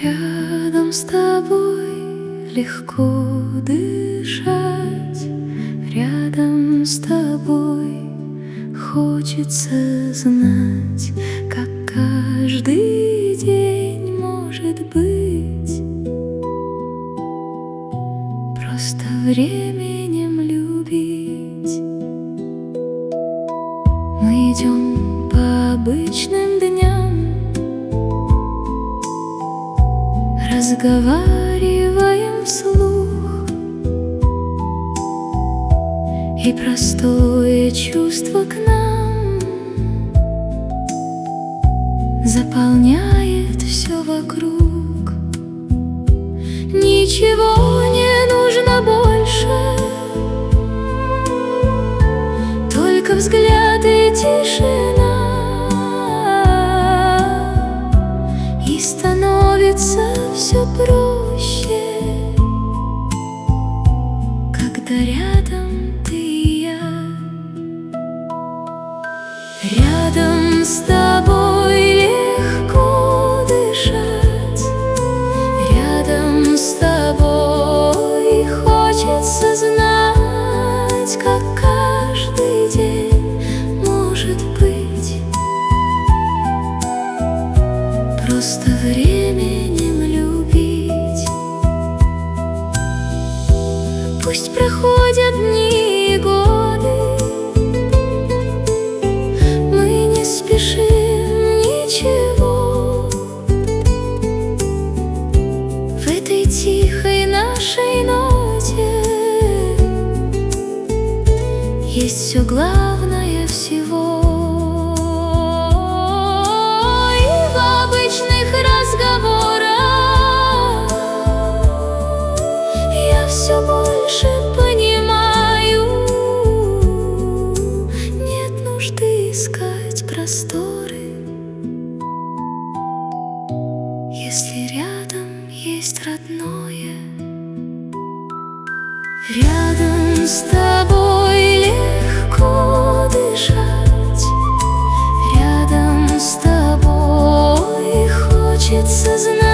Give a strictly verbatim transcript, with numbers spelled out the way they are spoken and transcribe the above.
Рядом с тобой легко дышать, рядом с тобой хочется знать, как каждый день может быть просто временем любить. Мы идем по обычным дням, разговариваем вслух, и простое чувство к нам заполняет все вокруг. Ничего не нужно больше, только взгляд и тишина, и становится все проще, когда рядом ты и я. Рядом с тобой легко дышать, рядом с тобой хочется знать, как каждый день может быть просто временем любить. Пусть проходят дни и годы, мы не спешим ничего. В этой тихой нашей ноте есть все главное всего. Все больше понимаю, нет нужды искать просторы, если рядом есть родное. Рядом с тобой легко дышать, рядом с тобой хочется знать,